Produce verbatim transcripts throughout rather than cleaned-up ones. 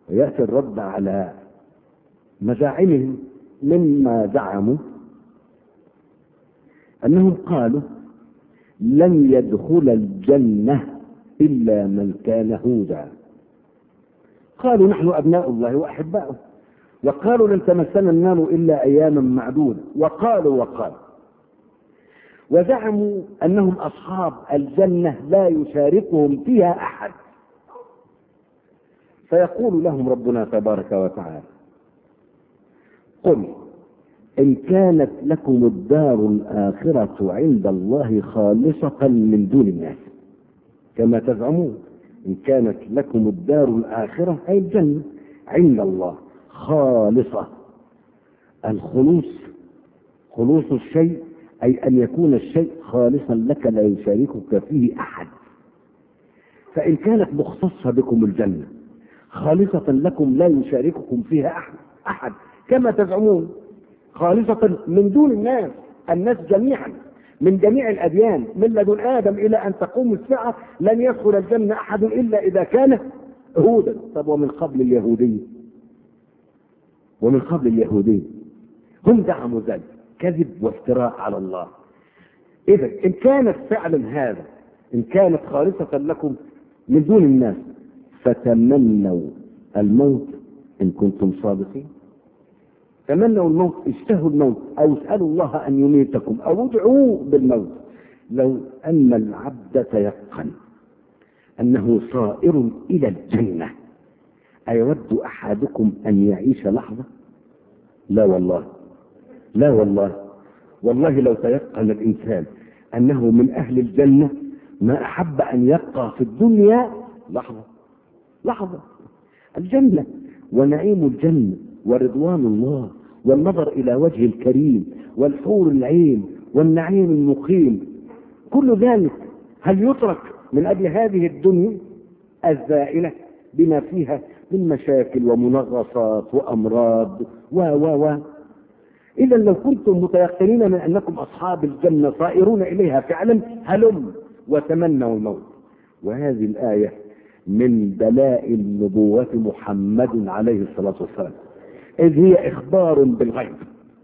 ويأتي الرد على مزاعمهم. مما زعموا أنهم قالوا لن يدخل الجنة إلا من كان هودا. قالوا نحن أبناء الله وأحباؤه، وقالوا لن تمسنا النار إلا أياما معدودة، وقالوا وقالوا وزعموا أنهم أصحاب الجنة لا يشاركهم فيها أحد. فيقول لهم ربنا تبارك وتعالى: قل إن كانت لكم الدار الآخرة عند الله خالصة من دون الناس كما تزعمون، إن كانت لكم الدار الآخرة أي الجنة عند الله خالصة. الخلوص خلوص الشيء أي أن يكون الشيء خالصا لك لا يشاركك فيه أحد. فإن كانت مختصة بكم الجنة خالصة لكم لا يشارككم فيها أحد, أحد كما تزعمون، خالصة من دون الناس، الناس جميعا من جميع الأديان من لدن آدم إلى أن تقوم الساعة لن يدخل الجنة أحد إلا إذا كان هودا. طب ومن قبل اليهودية ومن قبل اليهودية هم زعموا ذلك، كذب وافتراء على الله. إذا إن كانت فعلا هذا، إن كانت خالصة لكم من دون الناس، فتمنوا الموت إن كنتم صادقين. تمنوا الموت، اشتهوا الموت، أو اسألوا الله أن يميتكم، أو ادعوا بالموت. لو أن العبد تيقن أنه صائر إلى الجنة أيود أحدكم أن يعيش لحظة؟ لا والله، لا والله، والله لو تيقن الإنسان أنه من أهل الجنة ما أحب أن يبقى في الدنيا لحظة لحظة. الجنة ونعيم الجنة ورضوان الله والنظر إلى وجه الكريم والحور العين والنعيم المقيم، كل ذلك هل يترك من أجل هذه الدنيا الزائلة بما فيها من مشاكل ومنغصات وأمراض و و و إذا لو كنتم متيقنين من أنكم أصحاب الجنة صائرون إليها فعلا هلم وتمنوا الموت. وهذه الآية من دلائل نبوة محمد عليه الصلاة والسلام، إذ هي إخبار بالغيب.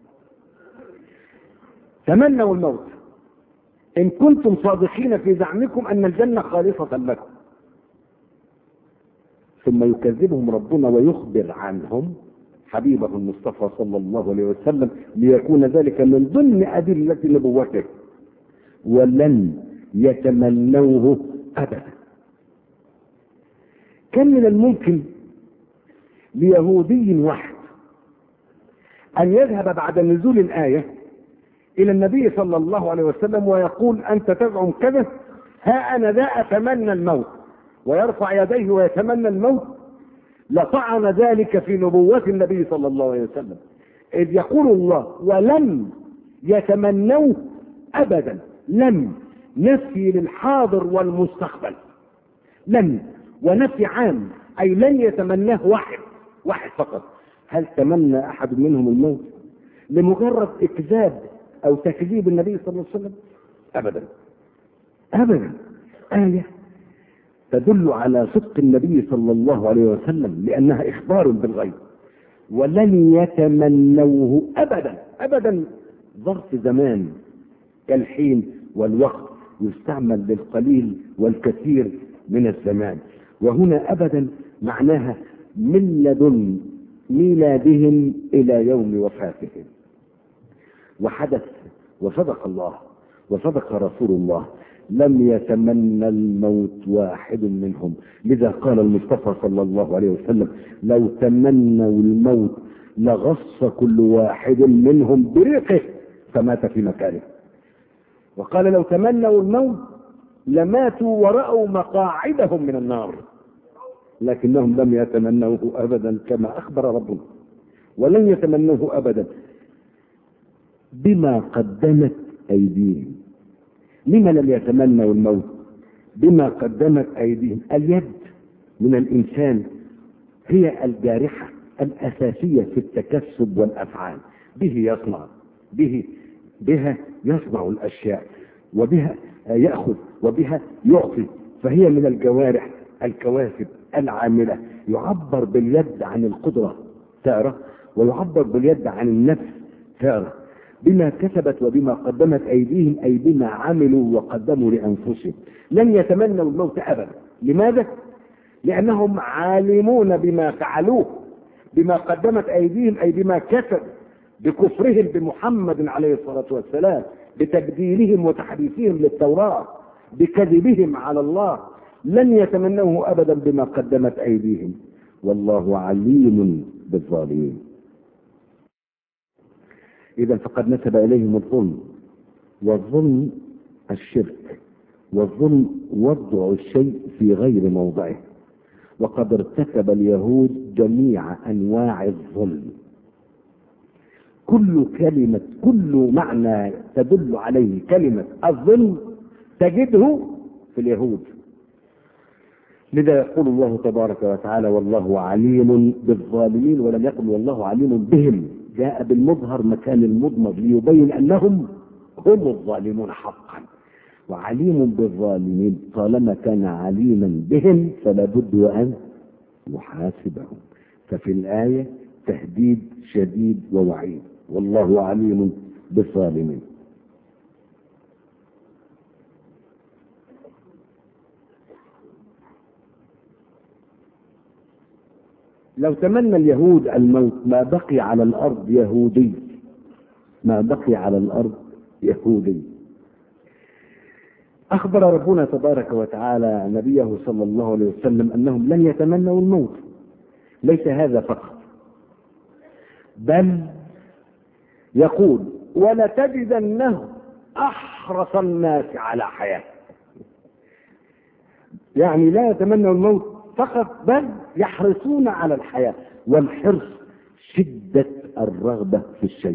تمنوا الموت إن كنتم صادقين في زعمكم أن الجنة خالصة لكم. ثم يكذبهم ربنا ويخبر عنهم حبيبه المصطفى صلى الله عليه وسلم ليكون ذلك من ضمن أدلة نبوته: ولن يتمنوه أبدا. كان من الممكن ليهودي واحد أن يذهب بعد نزول الآية إلى النبي صلى الله عليه وسلم ويقول: أنت تزعم كذا، ها أنا ذا أتمنى الموت، ويرفع يديه ويتمنى الموت، لطعن ذلك في نبوة النبي صلى الله عليه وسلم، إذ يقول الله: ولم يتمنوه أبدا. لم نفي للحاضر والمستقبل، لم ونفي عام، أي لن يتمناه واحد واحد فقط. هل تمنى أحد منهم الموت لمجرد إكذاب أو تكذيب النبي صلى الله عليه وسلم؟ أبدا أبدا. آية تدل على صدق النبي صلى الله عليه وسلم لأنها إخبار بالغيب. ولن يتمنوه أبدا. أبدا ظرف زمان كالحين والوقت، يستعمل للقليل والكثير من الزمان، وهنا أبدا معناها من لدن ميلادهم إلى يوم وفاتهم. وحدث وصدق الله وصدق رسول الله، لم يتمنى الموت واحد منهم. لذا قال المصطفى صلى الله عليه وسلم: لو تمنوا الموت لغص كل واحد منهم بريقه فمات في مكانه. وقال: لو تمنوا الموت لماتوا ورأوا مقاعدهم من النار، لكنهم لم يتمنوه أبدا كما أخبر ربنا. ولن يتمنوه أبدا بما قدمت أيديهم. لما لم يتمنوا الموت؟ بما قدمت أيديهم. اليد من الإنسان هي الجارحة الأساسية في التكسب والأفعال، به يصنع، به بها يصنع الأشياء، وبها يأخذ، وبها يعطي، فهي من الجوارح الكواسب العاملة. يعبر باليد عن القدرة تارة، ويعبر باليد عن النفس تارة، بما كسبت وبما قدمت أيديهم، أي بما عملوا وقدموا لأنفسهم. لن يتمنوا الموت أبدا. لماذا؟ لأنهم عالمون بما فعلوه، بما قدمت أيديهم، أي بما كسبوا، بكفرهم بمحمد عليه الصلاة والسلام، بتبديلهم وتحريفهم للتوراة، بكذبهم على الله. لن يتمنوه أبدا بما قدمت أيديهم، والله عليم بالظالمين. إذا فقد نسب إليهم الظلم، والظلم الشرك، والظلم وضع الشيء في غير موضعه. وقد ارتكب اليهود جميع أنواع الظلم. كل كلمة، كل معنى تدل عليه كلمة الظلم تجده في اليهود. لذا يقول الله تبارك وتعالى: والله عليم بالظالمين، ولم يقل والله عليم بهم. جاء بالمظهر مكان المضمر ليبين أنهم هم الظالمون حقا. وعليم بالظالمين طالما كان عليما بهم فلا بد أن يحاسبهم. ففي الآية تهديد شديد ووعيد: والله عليم بالظالمين. لو تمنى اليهود الموت ما بقي على الأرض يهودي، ما بقي على الأرض يهودي. أخبر ربنا تبارك وتعالى نبيه صلى الله عليه وسلم أنهم لن يتمنوا الموت. ليس هذا فقط، بل يقول: ولتجدنهم أحرص الناس على حياة. يعني لا يتمنوا الموت فقط، بل يحرصون على الحياة. والحرص شدة الرغبة في الشيء.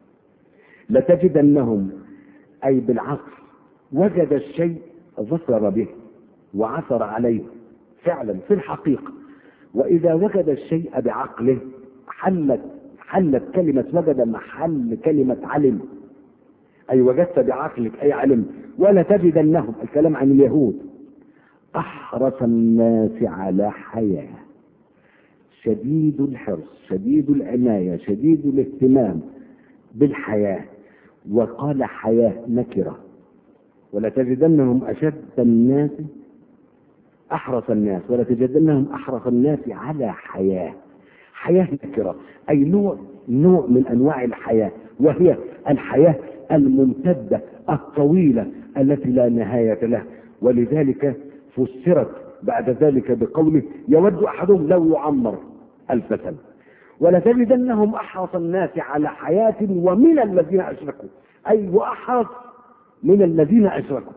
لتجدنهم أي بالعقل، وجد الشيء ظفر به وعثر عليه فعلا في الحقيقة. وإذا وجد الشيء بعقله حلت حلت كلمة وجد محل كلمة علم. أي وجدت بعقلك أي علم. ولا تجدنهم، الكلام عن اليهود، أحرص الناس على حياة، شديد الحرص، شديد العناية، شديد الاهتمام بالحياة. وقال حياة نكرة. ولا تجدنهم أشد الناس أحرص الناس، ولا تجدنهم أحرص الناس على حياة. حياة نكرة، أي نوع نوع من أنواع الحياة، وهي الحياة الممتدة الطويلة التي لا نهاية لها. ولذلك فسرت بعد ذلك بقوله: يود أحدهم لو يعمر ألف سنة. ولتجدنهم أحرص الناس على حياة ومن الذين أشركوا، أي وأحرص من الذين أشركوا.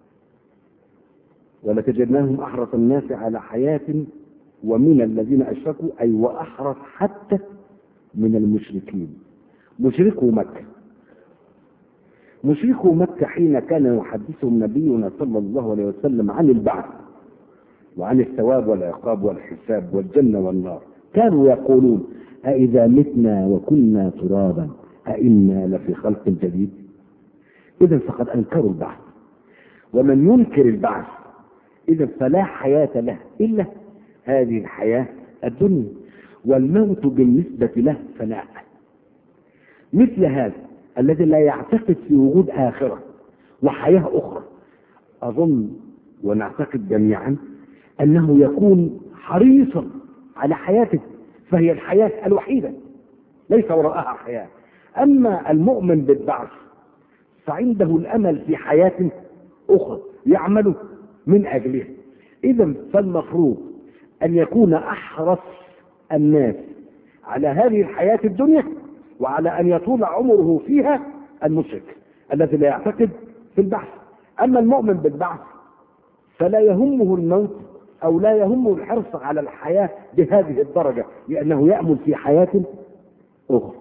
ولتجدنهم أحرص الناس على حياة ومن الذين أشركوا، أي وأحرص حتى من المشركين. مشركوا مكة، مشركوا مكة حين كان يحدثهم نبينا صلى الله عليه وسلم عن البعث وعن الثواب والعقاب والحساب والجنة والنار، كانوا يقولون: أإذا متنا وكنا ترابا أإنا لفي خلق جديد؟ إذا فقد أنكروا البعث. ومن ينكر البعث إذا فلا حياة له إلا هذه الحياة الدنيا، والموت بالنسبة له فناء. مثل هذا الذي لا يعتقد في وجود آخرة وحياة أخرى، أظن ونعتقد جميعا أنه يكون حريصا على حياته، فهي الحياة الوحيدة ليس وراءها حياة. أما المؤمن بالبعث فعنده الأمل في حياة أخرى يعمل من أجلها. إذا فالمفروض أن يكون أحرص الناس على هذه الحياة الدنيا وعلى أن يطول عمره فيها المشرك الذي لا يعتقد في البعث. أما المؤمن بالبعث فلا يهمه الموت أو لا يهمه الحرص على الحياة بهذه الدرجة، لأنه يأمل في حياة أخرى.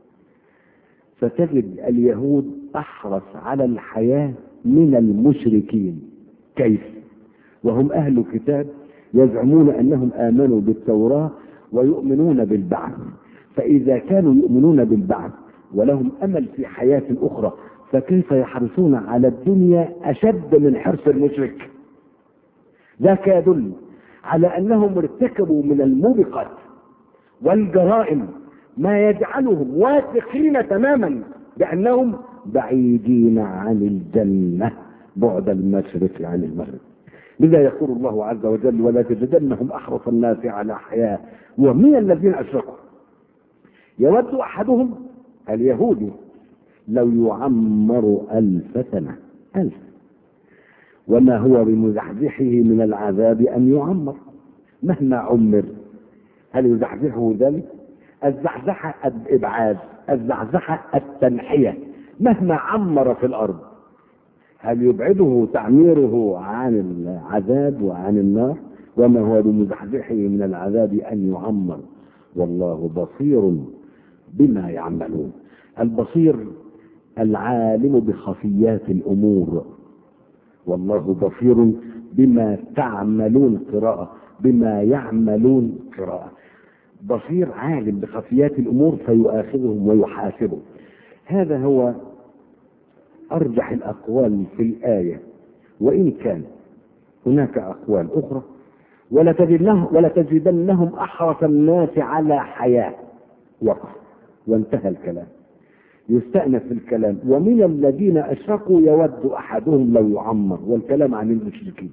فتجد اليهود أحرص على الحياة من المشركين. كيف؟ وهم أهل كتاب يزعمون أنهم آمنوا بالتوراة ويؤمنون بالبعث. فإذا كانوا يؤمنون بالبعث ولهم أمل في حياة أخرى، فكيف يحرصون على الدنيا أشد من حرص المشرك؟ ذاك يدل على أنهم ارتكبوا من الموبقات والجرائم ما يجعلهم واثقين تماما بأنهم بعيدين عن الجنة بعد المشرق عن المغرب. لذا يقول الله عز وجل: ولا تجدنهم أحرص الناس على حياة ومن الذين أشركوا يود أحدهم اليهودي لو يعمر ألف سنة ألف وما هو بمزحزحه من العذاب أن يعمر. مهما عمر هل يزحزحه ذلك؟ الزحزحة الإبعاد، الزحزحة التنحية. مهما عمر في الأرض هل يبعده تعميره عن العذاب وعن النار؟ وما هو بمزحزحه من العذاب أن يعمر والله بصير بما يعملون. البصير العالم بخفيات الأمور، والله بصير بما تعملون قراءة، بما يعملون قراءة. بصير عالم بخفيات الأمور فيؤاخذهم ويحاسبهم. هذا هو أرجح الأقوال في الآية، وإن كان هناك أقوال أخرى. ولا تجدنهم أحرص الناس على حياة، وقف وانتهى الكلام. يستأنف الكلام: ومن الذين أشركوا يود أحدهم لو يعمر، والكلام عن المشركين.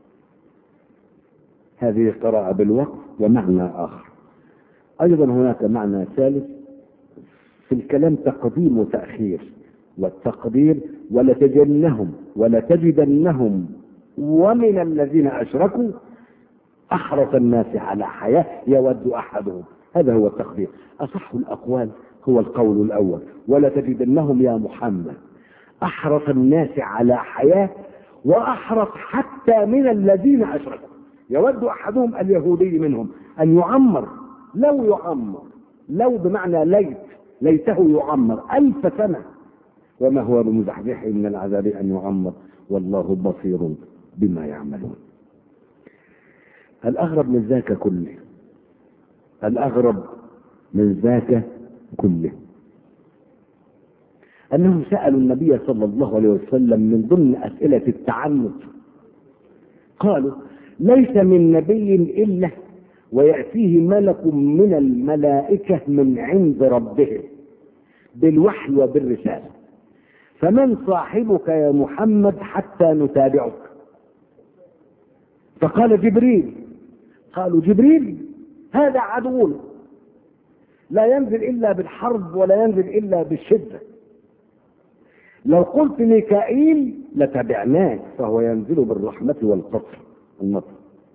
هذه قراءة بالوقف ومعنى آخر. أيضا هناك معنى ثالث في الكلام: تقديم وتأخير. والتقدير ولتجدنهم ولتجدنهم ومن الذين أشركوا أحرص الناس على حياة يود أحدهم. هذا هو التقدير. أصح الأقوال هو القول الأول: ولتجدنهم يا محمد أحرص الناس على حياة، وأحرص حتى من الذين أشركوا. يود أحدهم اليهودي منهم أن يعمر، لو يعمر، لو بمعنى ليت، ليته يعمر ألف سنة وما هو بمزحزحه من العذاب أن يعمر والله بصير بما يعملون. الأغرب من ذاك كله، الأغرب من ذاك كله أنهم سألوا النبي صلى الله عليه وسلم من ضمن أسئلة التعنت، قالوا: ليس من نبي إلا ويأتيه ملك من الملائكة من عند ربه بالوحي وبالرسالة، فمن صاحبك يا محمد حتى نتابعك؟ فقال: جبريل. قالوا: جبريل هذا عدونا، لا ينزل إلا بالحرب ولا ينزل إلا بالشدة. لو قلت ميكائيل لتبعناك، فهو ينزل بالرحمة والقصر المطر.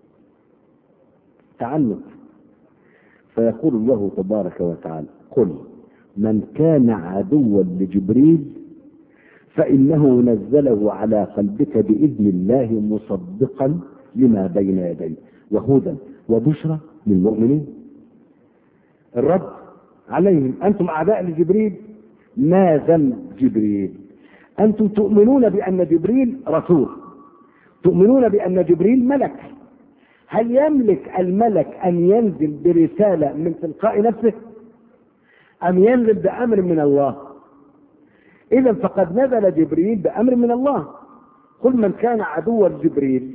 تعنت. فيقول الله تبارك وتعالى: قل من كان عدوا لجبريل فإنه نزله على قلبك بإذن الله مصدقا لما بين يديه وهدى وبشرى للمؤمنين. الرد عليهم: أنتم أعداء لجبريل. ما ذنب جبريل؟ أنتم تؤمنون بأن جبريل رسول، تؤمنون بأن جبريل ملك. هل يملك الملك أن ينزل برسالة من تلقاء نفسه أم ينزل بأمر من الله؟ إذا فقد نزل جبريل بأمر من الله. قل من كان عدوا لجبريل،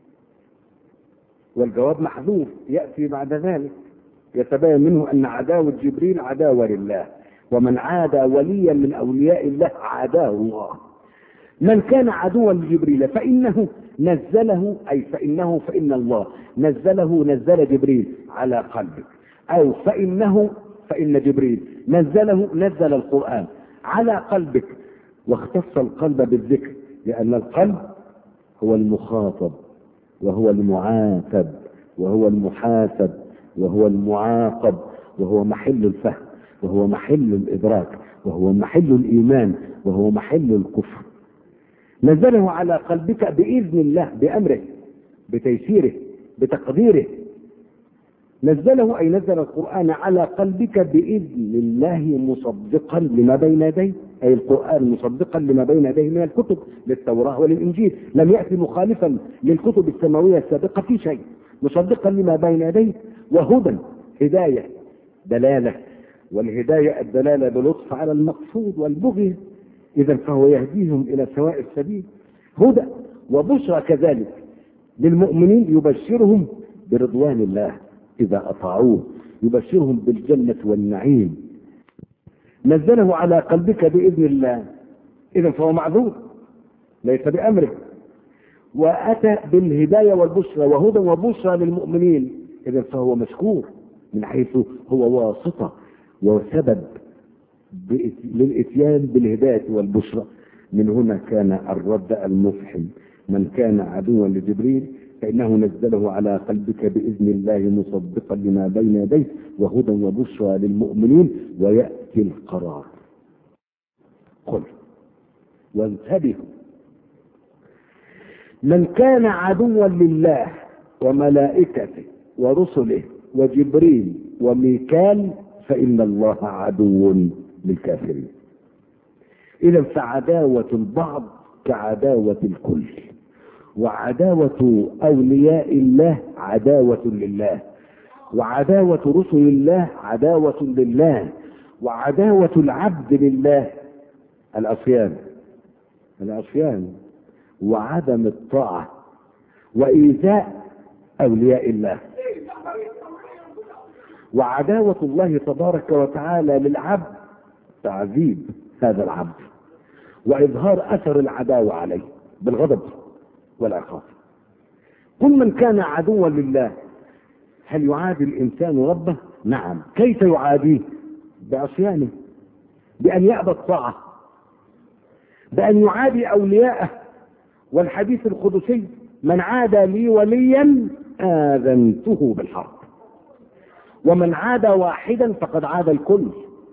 والجواب محذوف يأتي بعد ذلك، يتبين منه أن عداوة جبريل عداوة لله، ومن عادى وليا من أولياء الله عاداه الله. من كان عدوا لجبريل فإنه نزله، أي فإنه فإن الله نزله، نزل جبريل على قلبك، أو فإنه فإن جبريل نزله، نزل القرآن على قلبك. واختص القلب بالذكر لأن القلب هو المخاطب وهو المعاتب وهو المحاسب وهو المعاقب، وهو محل الفهم وهو محل الإدراك وهو محل الإيمان وهو محل الكفر. نزله على قلبك بإذن الله، بأمره، بتيسيره، بتقديره. نزله أي نزل القرآن على قلبك بإذن الله مصدقا لما بين يديه، أي القرآن مصدقا لما بين يديه من الكتب للتوراة وللإنجيل، لم يأتي مخالفا للكتب السماوية السابقة في شيء، مصدقا لما بين يديه. وهدى، هداية، دلالة، والهداية الدلالة بلطف على المقصود والبغي، إذا فهو يهديهم إلى سواء السبيل. هدى وبشرى كذلك للمؤمنين، يبشرهم برضوان الله إذا أطاعوه، يبشرهم بالجنة والنعيم. نزله على قلبك بإذن الله، إذا فهو معذور ليس بأمره. وأتى بالهداية والبشرى وهدى وبشرى للمؤمنين، إذا فهو مشكور من حيث هو واسطة وسبب للإتيان بالهداية والبشرى. من هنا كان الرد المفحم: من كان عدوا لجبريل فإنه نزله على قلبك بإذن الله مصدقا لما بين يديه وهدى وبشرى للمؤمنين ويأتي القرار. قل وانتبهوا: من كان عدوا لله وملائكته ورسله وجبريل وميكال فإن الله عدو للكافرين. إذا فعداوة البعض كعداوة الكل، وعداوة أولياء الله عداوة لله، وعداوة رسل الله عداوة لله، وعداوة العبد لله العصيان العصيان وعدم الطاعة وإيذاء أولياء الله. وعداوة الله تبارك وتعالى للعبد تعذيب هذا العبد وإظهار أثر العداوة عليه بالغضب والعقاب. كل من كان عدوا لله، هل يعادي الإنسان ربه؟ نعم. كيف يعاديه؟ بعصيانه، بأن يأبى الطاعة، بأن يعادي أولياءه. والحديث القدسي: من عادى لي وليا آذنته بالحرب، ومن عادى واحدا فقد عادى الكل.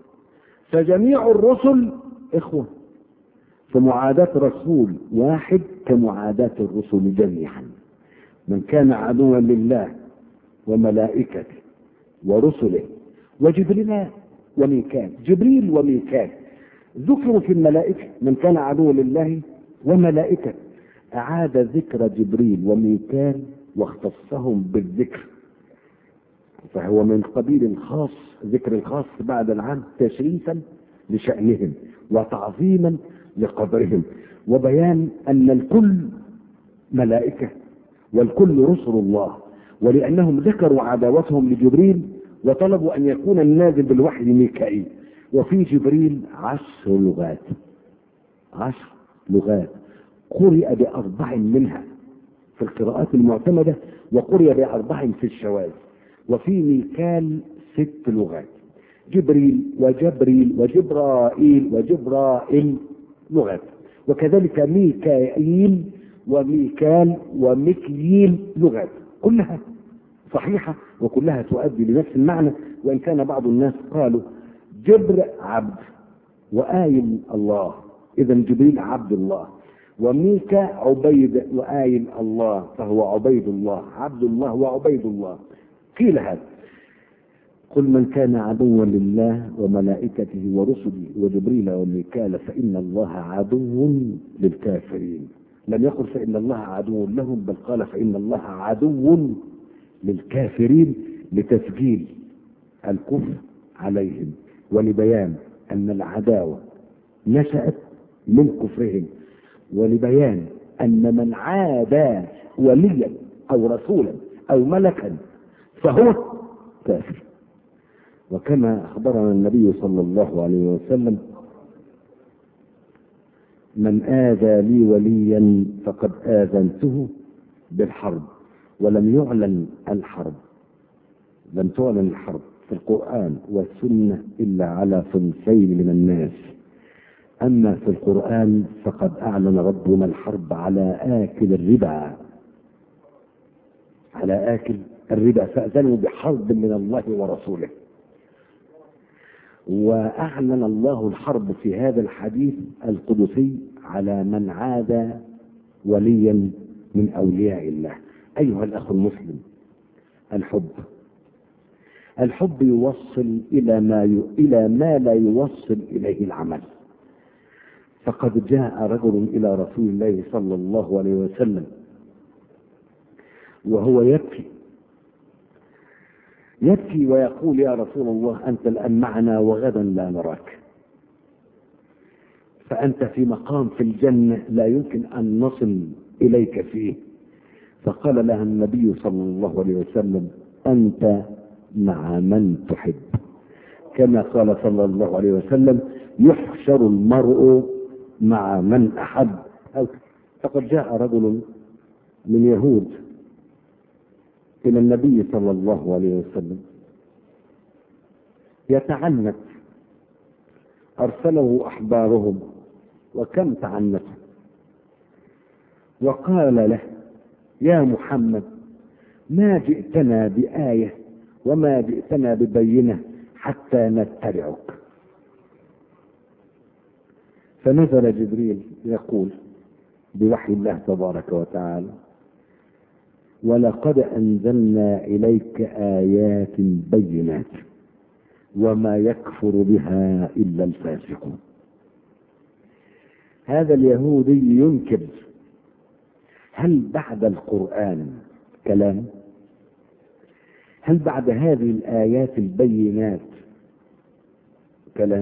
فجميع الرسل إخوة، فمعاداة رسول واحد كمعاداة الرسل جميعا. من كان عدوا لله وملائكته ورسله وجبريل وميكال. جبريل وميكال ذكروا في الملائكة. من كان عدوا لله وملائكته، أعاد ذكر جبريل وميكال واختصهم بالذكر، فهو من قبيل الخاص، ذكر الخاص بعد العام، تشريفا لشأنهم وتعظيما لقدرهم، وبيان أن الكل ملائكة والكل رسل الله. ولأنهم ذكروا عداوتهم لجبريل وطلبوا أن يكون النازل بالوحي ميكائيل. وفي جبريل عشر لغات عشر لغات قرئ بأربع منها في القراءات المعتمدة، وقرئ بأربع في الشواذ. وفي ميكال ست لغات: جبريل وجبريل وجبرائيل وجبرائيل لغات، وكذلك ميكائيل وميكال ومكييل لغات، كلها صحيحة وكلها تؤدي لنفس المعنى. وإن كان بعض الناس قالوا جبر عبد وآيل الله، إذا جبريل عبد الله، وميكا عبيد وآيل الله، فهو عبيد الله، عبد الله وعبيد الله. قيل هذا: قل من كان عدوا لله وملائكته ورسله وجبريل وميكال فإن الله عدو للكافرين. لم يقل فإن الله عدو لهم، بل قال فإن الله عدو للكافرين، لتسجيل الكفر عليهم ولبيان أن العداوة نشأت من كفرهم، ولبيان أن من عادى وليا أو رسولا أو ملكا فهو كافر. وكما أخبرنا النبي صلى الله عليه وسلم: من آذى لي وليا فقد آذنته بالحرب. ولم يعلن الحرب لم تعلن الحرب في القرآن والسنة إلا على صنفين من الناس. أما في القرآن فقد أعلن ربنا الحرب على آكل الربا على آكل الربا فأذنوا بحرب من الله ورسوله. وأعلن الله الحرب في هذا الحديث القدسي على من عادى وليا من أولياء الله. أيها الأخ المسلم، الحب الحب يوصل إلى ما ي... إلى ما لا يوصل إليه العمل. فقد جاء رجل إلى رسول الله صلى الله عليه وسلم وهو يبكي يبكي ويقول: يا رسول الله، أنت الآن معنا وغدا لا نراك، فأنت في مقام في الجنة لا يمكن أن نصل إليك فيه، فقال لها النبي صلى الله عليه وسلم: أنت مع من تحب. كما قال صلى الله عليه وسلم: يحشر المرء مع من أحب. فقد جاء رجل من يهود إلى النبي صلى الله عليه وسلم يتعنت، أرسله أحبارهم وكم تعنته، وقال له: يا محمد، ما جئتنا بآية وما جئتنا ببينة حتى نتبعك. فنزل جبريل يقول بوحي الله تبارك وتعالى: ولقد أنزلنا إليك آيات بينات وما يكفر بها إلا الفاسقون. هذا اليهودي ينكر: هل بعد القرآن كلام؟ هل بعد هذه الآيات البينات كلام؟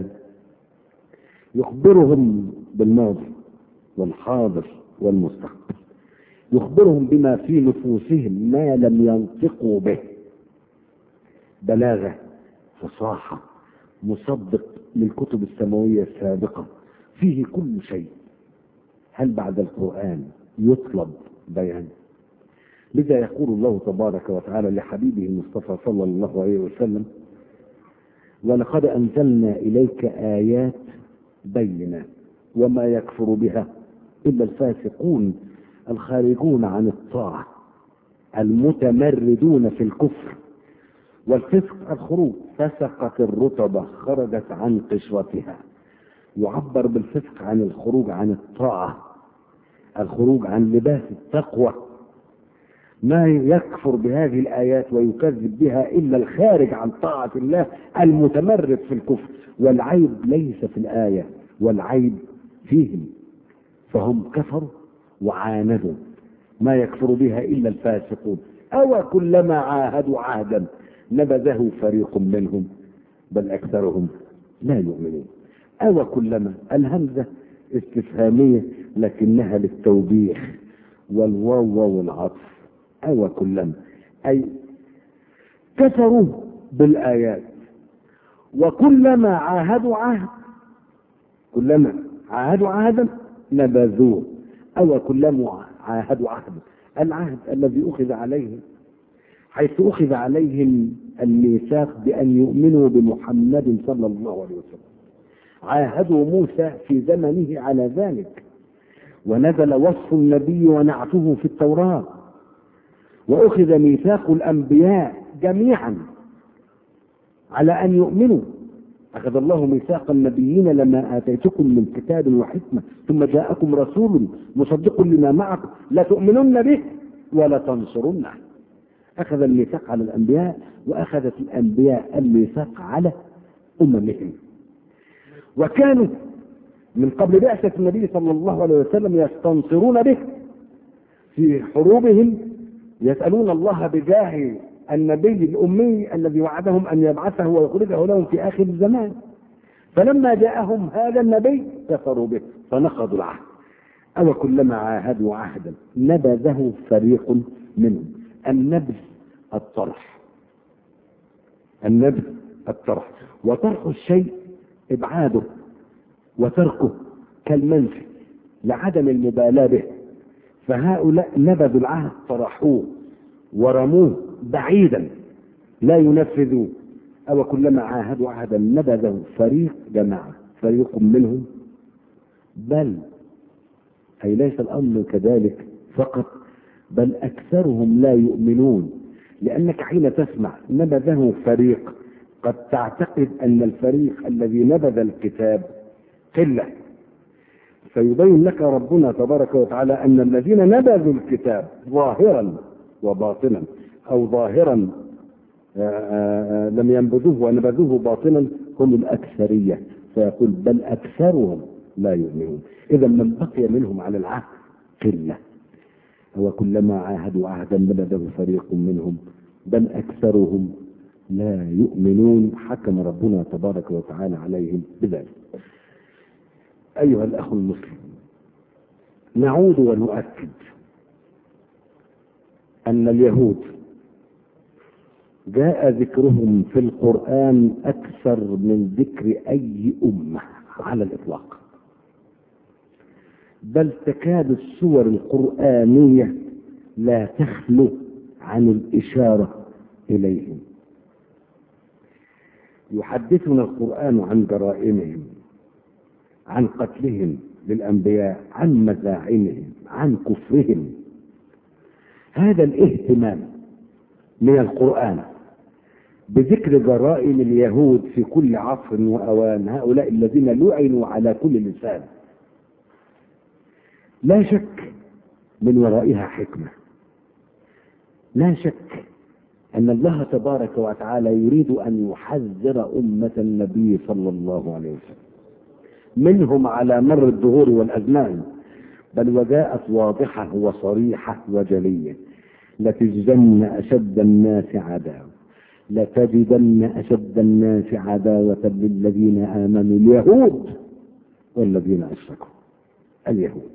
يخبرهم بالماضي والحاضر والمستقبل، يخبرهم بما في نفوسهم ما لم ينطقوا به. بلاغة، فصاحة، مصدق للكتب السماوية السابقة، فيه كل شيء. هل بعد القرآن يطلب بيان؟ لذا يقول الله تبارك وتعالى لحبيبه المصطفى صلى الله عليه وسلم: ولقد أنزلنا إليك آيات بينات وما يكفر بها إلا الفاسقون، الخارجون عن الطاعة، المتمردون في الكفر. والفسق الخروج، فسقت الرطبة خرجت عن قشرتها. يعبر بالفسق عن الخروج عن الطاعة، الخروج عن لباس التقوى. ما يكفر بهذه الآيات ويكذب بها إلا الخارج عن طاعة الله، المتمرد في الكفر. والعيب ليس في الآية، والعيب فيهم، فهم كفروا وعاندوا. ما يكفر بها إلا الفاسقون. أو كلما عاهدوا عهدا نبذه فريق منهم بل أكثرهم لا يؤمنون. أو كلما، الهمزة استفهامية لكنها للتوبيخ، والواو والعطف. أو كلما أي كفروا بالآيات، وكلما عاهدوا عهد، كلما عاهدوا عهدا نبذوه. أو كلما عاهدوا عهدا، العهد الذي أخذ عليهم، حيث أخذ عليهم الميثاق بأن يؤمنوا بمحمد صلى الله عليه وسلم. عاهدوا موسى في زمنه على ذلك، ونزل وصف النبي ونعته في التوراة، وأخذ ميثاق الأنبياء جميعا على أن يؤمنوا. أخذ الله ميثاق النبيين: لما آتيتكم من كتاب وحكمة ثم جاءكم رسول مصدق لما معكم لا تؤمنن به ولا تنصرنه. أخذ الميثاق على الأنبياء، وأخذت الأنبياء الميثاق على أممهم. وكانوا من قبل بعثة النبي صلى الله عليه وسلم يستنصرون به في حروبهم، يسألون الله بجاه النبي الأمي الذي وعدهم أن يبعثه ويخرجه لهم في آخر الزمان. فلما جاءهم هذا النبي كفروا به فنقضوا العهد. أو كلما عاهدوا عهدا نبذه فريق منهم. النبذ الطرح، النبذ الطرح، وطرح الشيء إبعاده وتركه كالمنفي لعدم المبالاة به. فهؤلاء نبذوا العهد، طرحوه ورموه بعيدا لا ينفذوه. أو كلما عاهدوا عهدا نبذه فريق، جماعة، فريق منهم. بل أي ليس الأمر كذلك فقط، بل أكثرهم لا يؤمنون. لأنك حين تسمع نبذه فريق قد تعتقد أن الفريق الذي نبذ الكتاب قلة، فيبين لك ربنا تبارك وتعالى أن الذين نبذوا الكتاب ظاهرا وباطنا، أو ظاهرا آآ آآ لم ينبذوه ونبذوه باطنا، هم الأكثرية. فيقول: بل أكثرهم لا يؤمنون. إذا من بقي منهم على العهد قلة. وكلما عاهدوا عهدا نبذه فريق منهم بل أكثرهم لا يؤمنون. حكم ربنا تبارك وتعالى عليهم بذلك. أيها الأخ المسلم، نعود ونؤكد أن اليهود جاء ذكرهم في القرآن أكثر من ذكر أي أمة على الإطلاق، بل تكاد السور القرآنية لا تخلو عن الإشارة إليهم. يحدثنا القرآن عن جرائمهم، عن قتلهم للأنبياء، عن مزاعمهم، عن كفرهم. هذا الاهتمام من القرآن بذكر جرائم اليهود في كل عصر وأوان، هؤلاء الذين لعنوا على كل لسان، لا شك من ورائها حكمة، لا شك أن الله تبارك وتعالى يريد أن يحذر أمة النبي صلى الله عليه وسلم منهم على مر الدهور والأزمان، بل وجاءت واضحة وصريحة وجلية: لتجدن أشد الناس عداوة لتجدن أشد الناس عداوة للذين آمنوا اليهود والذين أشركوا. اليهود.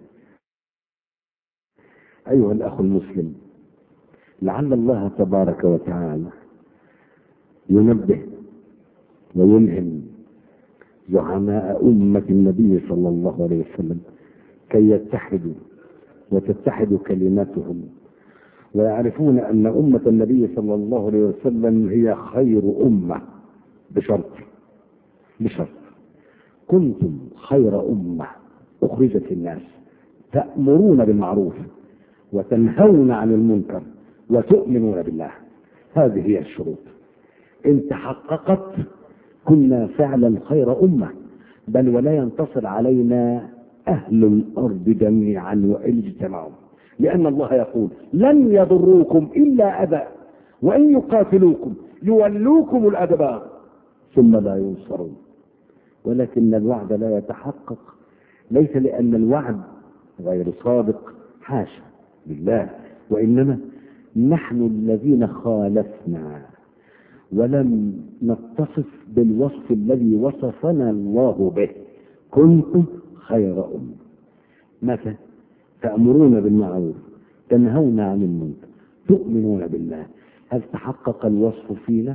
أيها الأخ المسلم، لعل الله تبارك وتعالى ينبه ويلهم زعماء أمة النبي صلى الله عليه وسلم كي يتحدوا وتتحد كلماتهم، ويعرفون أن أمة النبي صلى الله عليه وسلم هي خير أمة، بشرط بشرط كنتم خير أمة أخرجت الناس تأمرون بالمعروف وتنهون عن المنكر وتؤمنون بالله. هذه هي الشروط. إن تحققت كنا فعلا خير أمة، بل ولا ينتصر علينا أهل الأرض جميعا وإن اجتمعوا، لأن الله يقول: لن يضروكم إلا أذى وإن يقاتلوكم يولوكم الأدبار ثم لا ينصرون. ولكن الوعد لا يتحقق، ليس لأن الوعد غير صادق، حاشا بالله، وإنما نحن الذين خالفنا ولم نتصف بالوصف الذي وصفنا الله به. كنتم خير أمة. متى؟ تأمرون بالمعروف، تنهون عن المنكر، تؤمنون بالله. هل تحقق الوصف فينا؟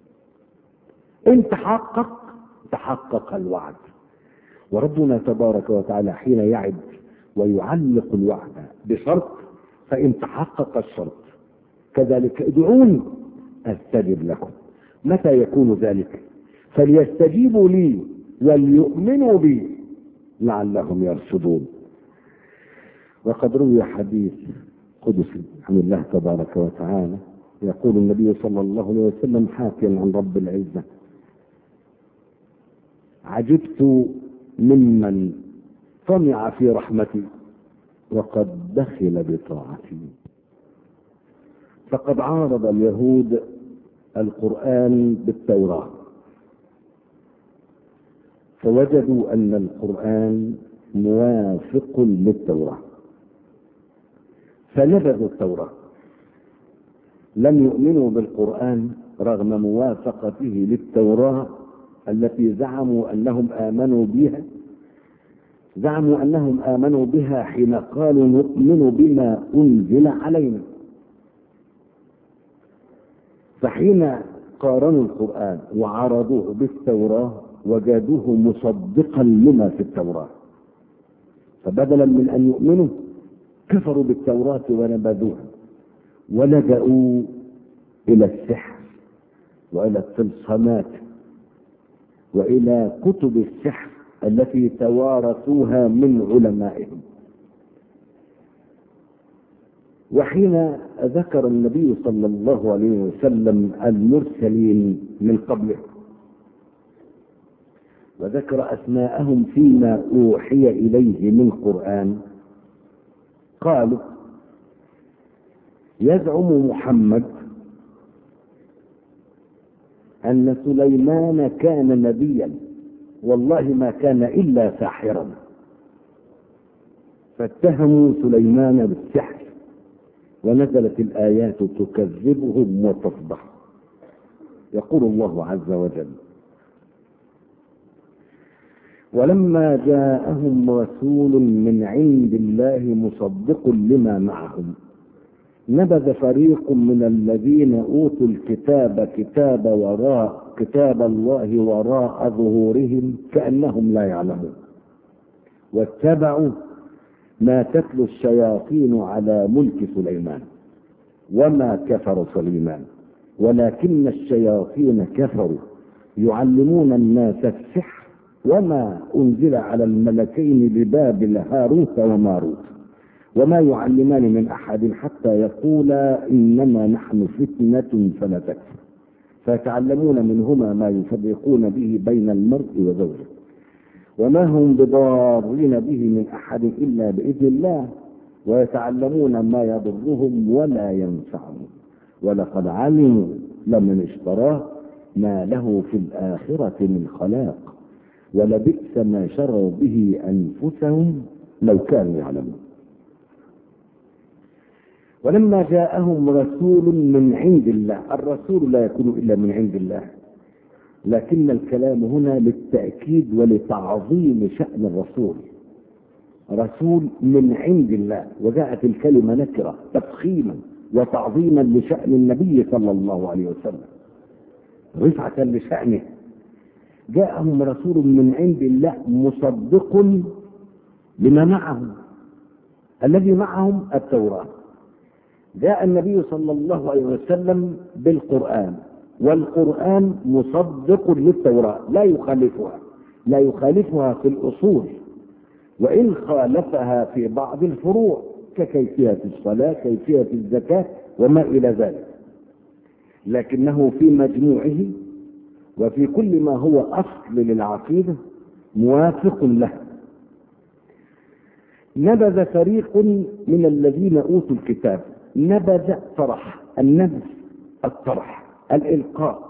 إن تحقق تحقق الوعد. وربنا تبارك وتعالى حين يعد ويعلق الوعد بشرط، فإن تحقق الشرط كذلك: ادعوني أستجب لكم. متى يكون ذلك؟ فليستجيبوا لي وليؤمنوا بي لعلهم يرشدون. وقد روي حديث قدسي عن الله تبارك وتعالى، يقول النبي صلى الله عليه وسلم حاكيا عن رب العزة: عجبت ممن طمع في رحمتي وقد بخل بطاعتي. فقد عارض اليهود القرآن بالتوراة، فوجدوا أن القرآن موافق للتوراة فنبذوا التوراة، لم يؤمنوا بالقرآن رغم موافقته للتوراة التي زعموا أنهم آمنوا بها زعموا أنهم آمنوا بها حين قالوا: نؤمن بما أنزل علينا. فحين قارنوا القرآن وعرضوه بالتوراة وجدوه مصدقا لما في التوراة، فبدلا من أن يؤمنوا كفروا بالتوراة ونبذوها ولجأوا إلى السحر وإلى الطلسمات وإلى كتب السحر التي توارثوها من علمائهم. وحين ذكر النبي صلى الله عليه وسلم المرسلين من قبله وذكر أسماءهم فيما أوحي إليه من قرآن، قالوا: يزعم محمد أن سليمان كان نبيا، والله ما كان إلا ساحرا. فاتهموا سليمان بالسحر، ونزلت الآيات تكذبهم وتصدح. يقول الله عز وجل: ولما جاءهم رسول من عند الله مصدق لما معهم نبذ فريق من الذين أوتوا الكتاب كتاب وراء كتاب الله وراء ظهورهم كأنهم لا يعلمون واتبعوا ما تتلو الشياطين على ملك سليمان وما كفر سليمان ولكن الشياطين كفروا يعلمون الناس السحر وما أنزل على الملكين ببابل هاروت وماروت وما يعلمان من أحد حتى يقولا إنما نحن فتنة فلا تكفر فيتعلمون منهما ما يفرقون به بين المرء وزوجه وما هم بضارين به من أحد إلا بإذن الله ويتعلمون ما يضرهم ولا ينفعهم ولقد علموا لمن اشتراه ما له في الآخرة من خلاق ولبئس ما شروا به أنفسهم لو كانوا يعلمون. ولما جاءهم رسول من عند الله، الرسول لا يكون إلا من عند الله، لكن الكلام هنا للتأكيد ولتعظيم شأن الرسول، رسول من عند الله، وجاءت الكلمة نكرة تفخيما وتعظيما لشأن النبي صلى الله عليه وسلم رفعة لشأنه. جاءهم رسول من عند الله مصدق لما معهم، الذي معهم التوراة. جاء النبي صلى الله عليه وسلم بالقرآن، والقرآن مصدق للتوراة لا يخالفها لا يخالفها في الأصول، وإن خالفها في بعض الفروع ككيفية الصلاة كيفية الزكاة وما إلى ذلك، لكنه في مجموعه وفي كل ما هو أصل للعقيدة موافق له. نبذ فريق من الذين أوتوا الكتاب، نبذ طرح، النبذ الطرح الإلقاء،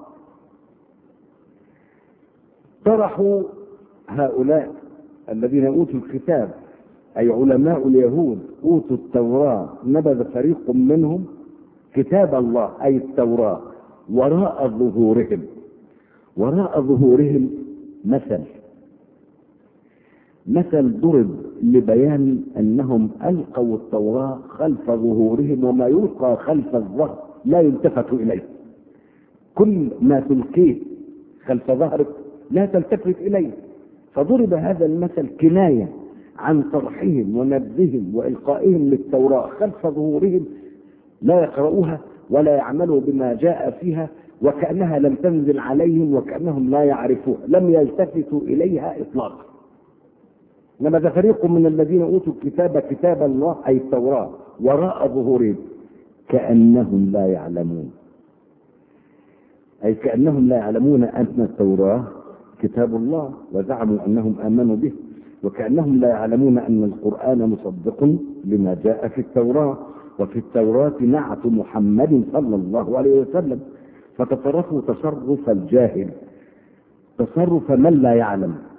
طرحوا هؤلاء الذين أوتوا الكتاب أي علماء اليهود أوتوا التوراة، نبذ فريق منهم كتاب الله أي التوراة وراء ظهورهم. وراء ظهورهم مثل مثل ضرب لبيان أنهم ألقوا التوراة خلف ظهورهم، وما يلقى خلف الظهر لا يلتفت إليه، كل ما تلقيه خلف ظهرك لا تلتفت إليه. فضرب هذا المثل كناية عن طرحهم ونبذهم وإلقائهم للتوراة خلف ظهورهم، لا يقرؤوها ولا يعملوا بما جاء فيها، وكأنها لم تنزل عليهم وكأنهم لا يعرفوها، لم يلتفتوا إليها إطلاقا. نبذ فريق من الذين أوتوا الكتاب كتاب الله أي التوراة وراء ظهورهم كأنهم لا يعلمون، أي كأنهم لا يعلمون أن التوراة كتاب الله وزعموا أنهم آمنوا به، وكأنهم لا يعلمون أن القرآن مصدق لما جاء في التوراة، وفي التوراة نعت محمد صلى الله عليه وسلم. فتصرفوا تصرف الجاهل، تصرف من لا يعلم،